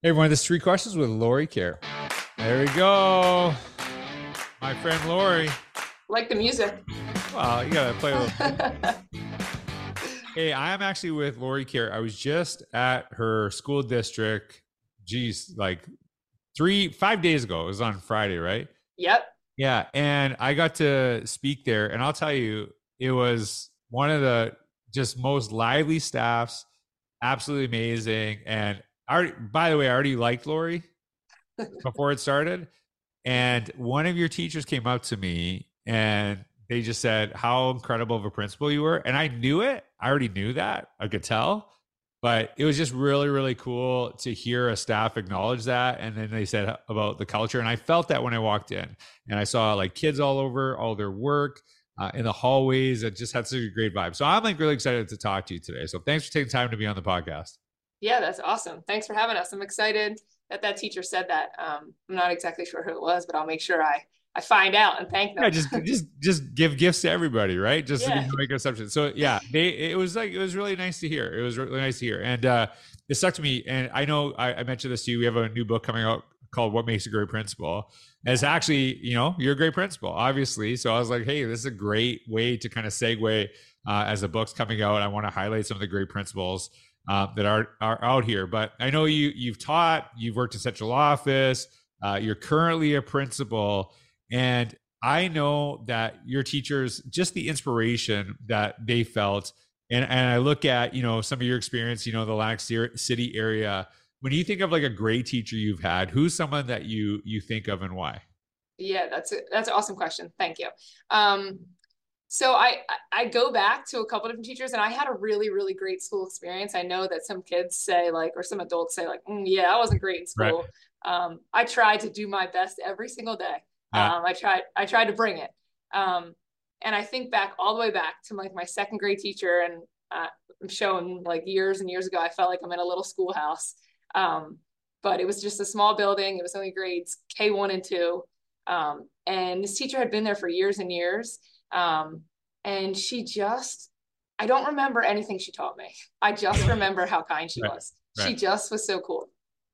Hey everyone, this is Three Questions with Lori Care. There we go. My friend Lori. Like the music. Well, you gotta play a little. Hey, I'm actually with Lori Care. I was just at her school district. Geez, like 5 days ago. It was on Friday, right? Yep. Yeah, and I got to speak there, and I'll tell you, it was one of the just most lively staffs, absolutely amazing. And by the way, I already liked Lori before it started. And one of your teachers came up to me and they just said how incredible of a principal you were. And I knew it. I already knew that. I could tell. But it was just really, really cool to hear a staff acknowledge that. And then they said about the culture. And I felt that when I walked in and I saw like kids all over, all their work in the hallways. It just had such a great vibe. So I'm like really excited to talk to you today. So thanks for taking time to be on the podcast. Yeah, that's awesome. Thanks for having us. I'm excited that teacher said that. I'm not exactly sure who it was, but I'll make sure I find out and thank them. Yeah, just give gifts to everybody, right? Just Yeah. to make assumptions. So yeah, it was really nice to hear. It was really nice to hear, and it stuck to me. And I know I mentioned this to you. We have a new book coming out called "What Makes a Great Principal." And it's actually, you're a great principal, obviously. So I was like, hey, this is a great way to kind of segue as the book's coming out. I want to highlight some of the great principals that are out here. But I know you've taught, you've worked in central office, you're currently a principal. And I know that your teachers, just the inspiration that they felt, and I look at, some of your experience, the Atlantic City area. When you think of like a great teacher you've had, who's someone that you think of and why? Yeah, that's an awesome question. Thank you. So I go back to a couple different teachers, and I had a really, really great school experience. I know that some kids say like, or some adults say like, yeah, I wasn't great in school. Right. I tried to do my best every single day. I tried to bring it. And I think back all the way back to like my second grade teacher, and I'm showing like years and years ago, I felt like I'm in a little schoolhouse. But it was just a small building. It was only grades K1 and 2. And this teacher had been there for years and years. And I don't remember anything she taught me. I just remember how kind she was. Right. She just was so cool.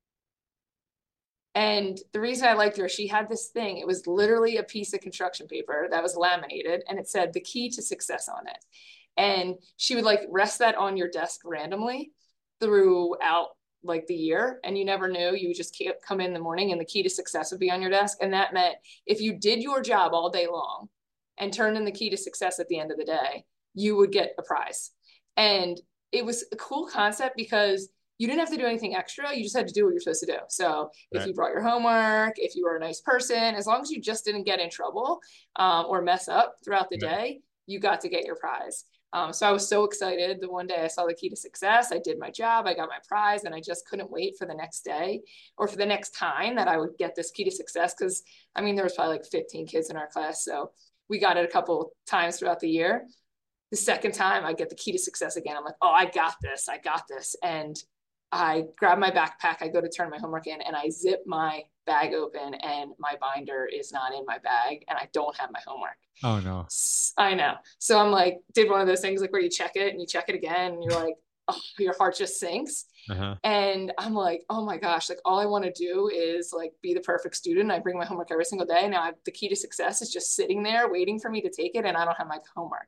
And the reason I liked her, she had this thing. It was literally a piece of construction paper that was laminated, and it said the key to success on it. And she would like rest that on your desk randomly throughout like the year. And you never knew. You would just come in the morning and the key to success would be on your desk. And that meant if you did your job all day long and turned in the key to success at the end of the day, you would get a prize. And it was a cool concept because you didn't have to do anything extra. You just had to do what you're supposed to do. So if you brought your homework, if you were a nice person, as long as you just didn't get in trouble or mess up throughout the day, you got to get your prize. So I was so excited. The one day I saw the key to success, I did my job, I got my prize, and I just couldn't wait for the next day or for the next time that I would get this key to success. Because there was probably like 15 kids in our class. So we got it a couple times throughout the year. The second time I get the key to success again. I'm like, oh, I got this. And I grab my backpack, I go to turn my homework in, and I zip my bag open, and my binder is not in my bag, and I don't have my homework. Oh no. I know. So I'm like, did one of those things like where you check it and you check it again, and you're like, oh, your heart just sinks. Uh-huh. And I'm like, oh my gosh, like all I want to do is like be the perfect student. I bring my homework every single day. Now the key to success is just sitting there waiting for me to take it, and I don't have my homework.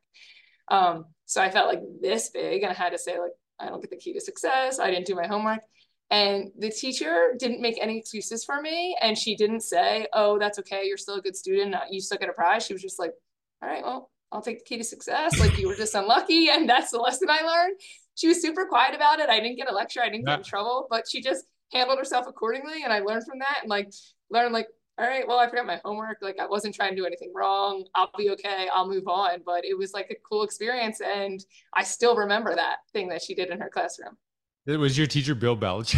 So I felt like this big, and I had to say like, I don't get the key to success. I didn't do my homework. And the teacher didn't make any excuses for me. And she didn't say, oh, that's okay. You're still a good student. You still get a prize. She was just like, all right, well, I'll take the key to success. Like you were just unlucky. And that's the lesson I learned. She was super quiet about it. I didn't get a lecture. I didn't get in trouble, but she just handled herself accordingly. And I learned from that and learned all right, well, I forgot my homework. Like I wasn't trying to do anything wrong. I'll be okay. I'll move on. But it was like a cool experience. And I still remember that thing that she did in her classroom. It was your teacher, Bill Belichick.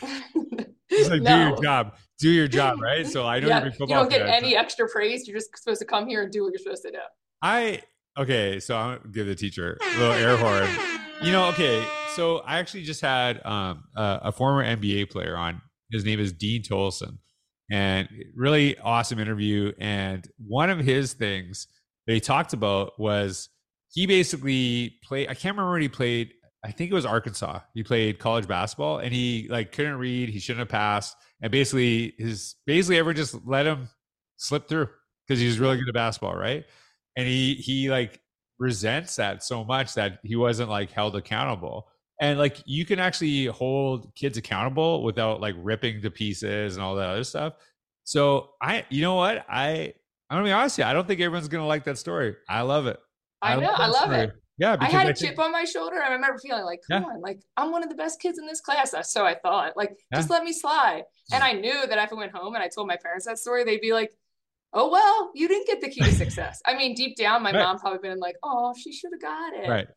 He's like, no. do your job, right? So I know you're football. You don't get any extra praise. You're just supposed to come here and do what you're supposed to do. Okay, so I'm gonna give the teacher a little air horn. Okay, so I actually just had a former NBA player on. His name is Dean Tolson. And really awesome interview. And one of his things they talked about was he basically played, I can't remember what he played. I think it was Arkansas. He played college basketball and he like couldn't read. He shouldn't have passed. And basically everyone just let him slip through because he was really good at basketball, right? And he like resents that so much that he wasn't like held accountable. And like you can actually hold kids accountable without like ripping to pieces and all that other stuff. So you know what? I'm gonna be honest with you. I don't think everyone's gonna like that story. I love it. I know, I love it. Yeah, I because had a chip on my shoulder. I remember feeling like, come on, like I'm one of the best kids in this class. So I thought, like, just let me slide. And I knew that if I went home and I told my parents that story, they'd be like, oh, well, you didn't get the key to success. I mean, deep down, my mom probably been like, oh, she should have got it. Right.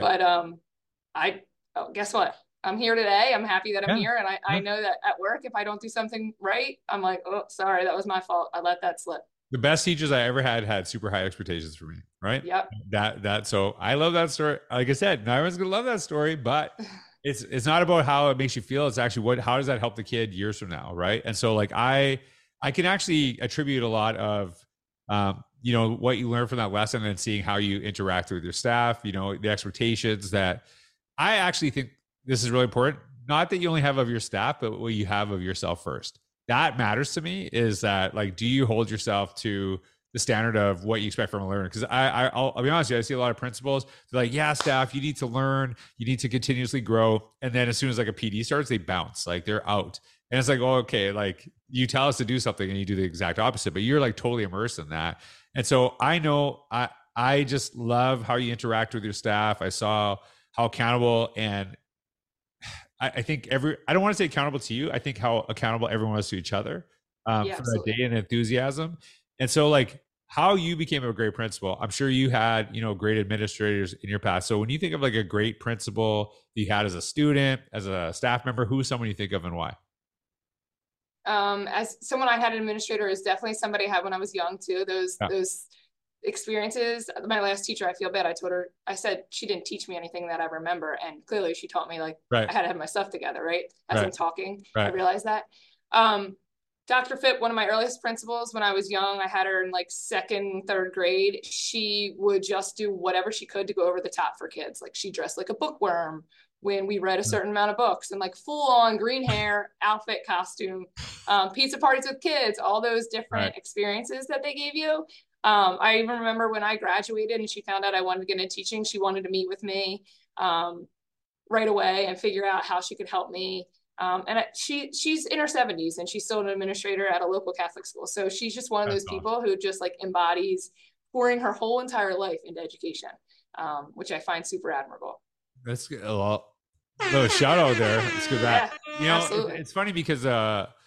But guess what? I'm here today. I'm happy that I'm here. And I know that at work, if I don't do something right, I'm like, oh, sorry, that was my fault. I let that slip. The best teachers I ever had super high expectations for me, right? Yep. So I love that story. Like I said, not everyone's gonna love that story, but it's not about how it makes you feel. It's actually how does that help the kid years from now, right? And so like I can actually attribute a lot of what you learn from that lesson and seeing how you interact with your staff, the expectations that I actually think this is really important. Not that you only have of your staff, but what you have of yourself first. That matters to me is that like, do you hold yourself to the standard of what you expect from a learner? Because I'll be honest with you, I see a lot of principals. They're like, yeah, staff, you need to learn, you need to continuously grow. And then as soon as like a PD starts, they bounce, like they're out. And it's like, oh, okay, like you tell us to do something and you do the exact opposite, but you're like totally immersed in that. And so I know I just love how you interact with your staff. I saw how accountable and I think I don't want to say accountable to you. I think how accountable everyone was to each other for that day and enthusiasm. And so like how you became a great principal, I'm sure you had, great administrators in your past. So when you think of like a great principal you had as a student, as a staff member, who's someone you think of and why? As someone I had an administrator is definitely somebody I had when I was young too. Those experiences. My last teacher, I feel bad. I said she didn't teach me anything that I remember. And clearly she taught me like I had to have my stuff together, right? As I'm talking, I realized that. Dr. Phipp, one of my earliest principals when I was young, I had her in like second, third grade. She would just do whatever she could to go over the top for kids. Like she dressed like a bookworm when we read a certain amount of books and like full on green hair, outfit, costume, pizza parties with kids, all those different experiences that they gave you. I even remember when I graduated and she found out I wanted to get into teaching, she wanted to meet with me right away and figure out how she could help me. She's in her 70s and she's still an administrator at a local Catholic school. So she's just one of those people who just like embodies pouring her whole entire life into education, which I find super admirable. That's a lot. So shout out there. Let's go back. It's funny because, in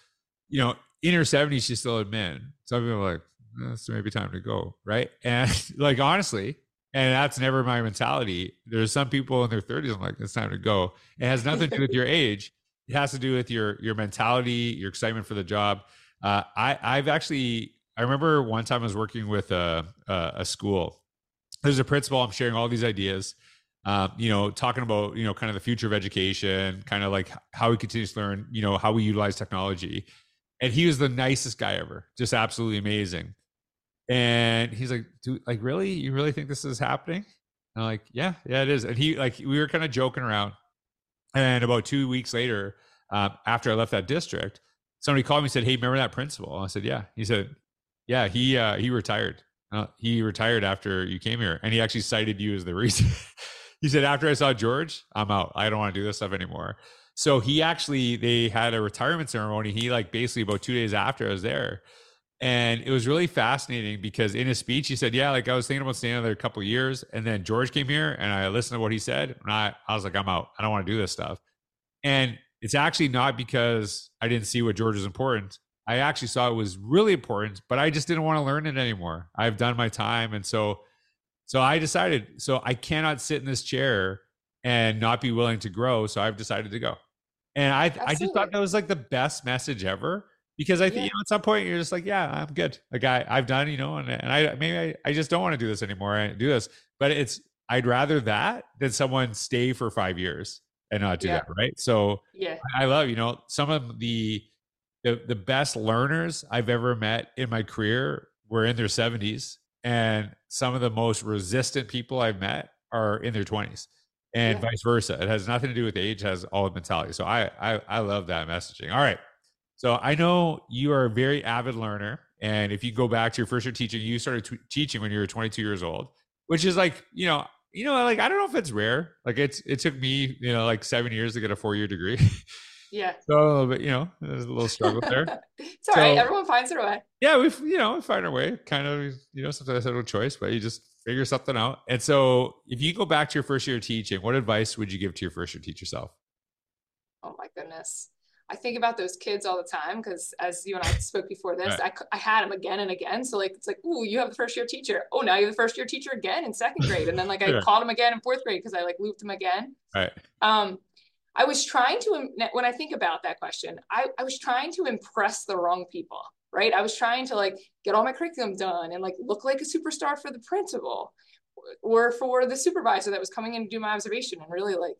her 70s, she's still admin. Some people are like, it's maybe time to go, right? And like honestly, and that's never my mentality. There's some people in their 30s. I'm like, it's time to go. It has nothing to do with your age. It has to do with your mentality, your excitement for the job. I remember one time I was working with a school. There's a principal. I'm sharing all these ideas. Talking about kind of the future of education, kind of like how we continue to learn. How we utilize technology. And he was the nicest guy ever, just absolutely amazing. And he's like, dude, like, really? You really think this is happening? And I'm like, yeah, it is. And we were kind of joking around. And about 2 weeks later, after I left that district, somebody called me and said, hey, remember that principal? And I said, yeah. He said, yeah, he retired. He retired after you came here. And he actually cited you as the reason. He said, after I saw George, I'm out. I don't want to do this stuff anymore. So they had a retirement ceremony. He like basically about 2 days after I was there. And it was really fascinating because in his speech, he said, yeah, like I was thinking about staying there a couple of years. And then George came here and I listened to what he said. And I was like, I'm out. I don't want to do this stuff. And it's actually not because I didn't see what George was important. I actually saw it was really important, but I just didn't want to learn it anymore. I've done my time. And so I decided, so I cannot sit in this chair and not be willing to grow. So I've decided to go. And I just thought that was like the best message ever. Because I think, at some point you're just like, yeah, I'm good. Like I've done, and I just don't want to do this anymore. I do this, but I'd rather that than someone stay for 5 years and not do that. Right. So I love, some of the best learners I've ever met in my career were in their 70s. And some of the most resistant people I've met are in their 20s. and Yeah. vice versa. It has nothing to do with age, it has all with mentality. So I love that messaging. All right. So I know you are a very avid learner. And if you go back to your first year teaching, you started teaching when you were 22 years old, which is like, like, I don't know if it's rare. Like it took me, like 7 years to get a 4-year degree. Yeah. So, but there's a little struggle there. It's all right. Everyone finds their way. Yeah, we find our way. Kind of, sometimes I have no choice, but you just figure something out. And so, if you go back to your first year of teaching, what advice would you give to your first year teacher self? Oh my goodness. I think about those kids all the time because, as you and I spoke before this, Right. I had them again and again. So like it's like, ooh, you have the first year teacher. Oh, now you're the first year teacher again in second grade, and then like I Sure. called them again in fourth grade because I like looped them again. Right. I was trying to, when I think about that question, I was trying to impress the wrong people, right? I was trying to like get all my curriculum done and like look like a superstar for the principal or for the supervisor that was coming in to do my observation. And really like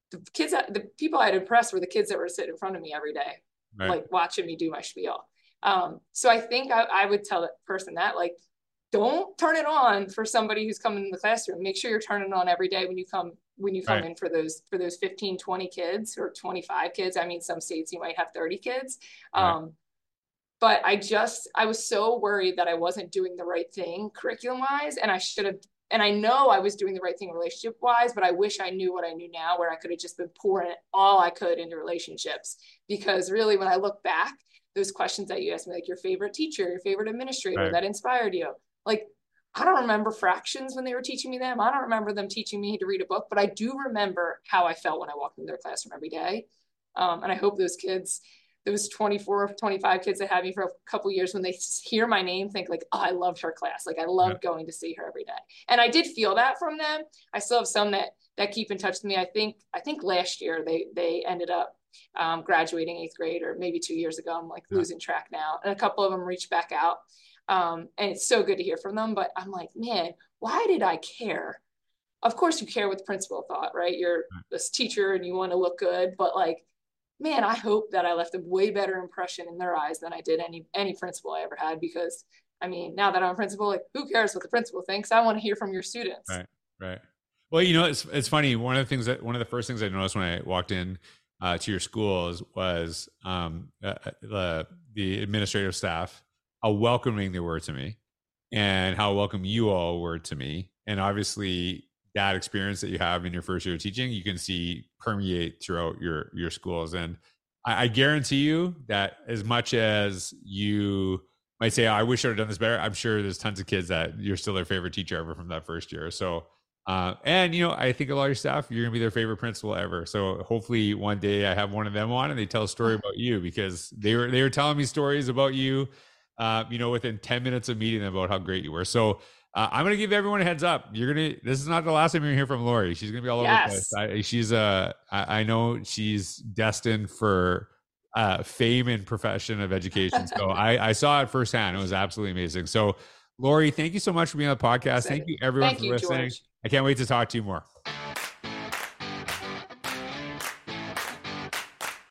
the people I'd impressed were the kids that were sitting in front of me every day, Right. like watching me do my spiel. So I think I would tell that person that like, don't turn it on for somebody who's coming in the classroom. Make sure you're turning it on every day when you come Right. in for those 15, 20 kids or 25 kids. I mean, some states you might have 30 kids. Right. But I was so worried that I wasn't doing the right thing curriculum wise. And I should have, and I know I was doing the right thing relationship wise, but I wish I knew what I knew now, where I could have just been pouring all I could into relationships. Because really, when I look back, those questions that you asked me, like your favorite teacher, your favorite administrator Right. that inspired you, like, I don't remember fractions when they were teaching me them. I don't remember them teaching me to read a book, but I do remember how I felt when I walked into their classroom every day. And I hope those kids, those 24, 25 kids that had me for a couple of years, when they hear my name, think like, oh, I loved her class. Like I loved going to see her every day. And I did feel that from them. I still have some that keep in touch with me. I think last year they ended up graduating 8th grade, or maybe 2 years ago. I'm like losing track now. And a couple of them reached back out. And it's so good to hear from them. But I'm like, man, why did I care? Of course you care what the principal thought, right? You're this teacher and you want to look good, but like, man, I hope that I left a way better impression in their eyes than I did any principal I ever had. Because I mean, now that I'm a principal, like who cares what the principal thinks? I want to hear from your students. Right. Right. Well, it's funny. One of the first things I noticed when I walked in to your schools was the administrative staff, how welcoming they were to me, and how welcome you all were to me. And obviously, that experience that you have in your first year of teaching, you can see permeate throughout your schools. And I guarantee you that as much as you might say, oh, I wish I had done this better, I'm sure there's tons of kids that you're still their favorite teacher ever from that first year. So, and I think a lot of your staff, you're gonna be their favorite principal ever. So hopefully one day I have one of them on and they tell a story about you, because they were telling me stories about you, within 10 minutes of meeting them, about how great you were. So I'm going to give everyone a heads up. This is not the last time you're hear from Lori. She's going to be all over the place. I know she's destined for fame and profession of education. So I saw it firsthand. It was absolutely amazing. So Lori, thank you so much for being on the podcast. Thank you everyone for listening. George. I can't wait to talk to you more.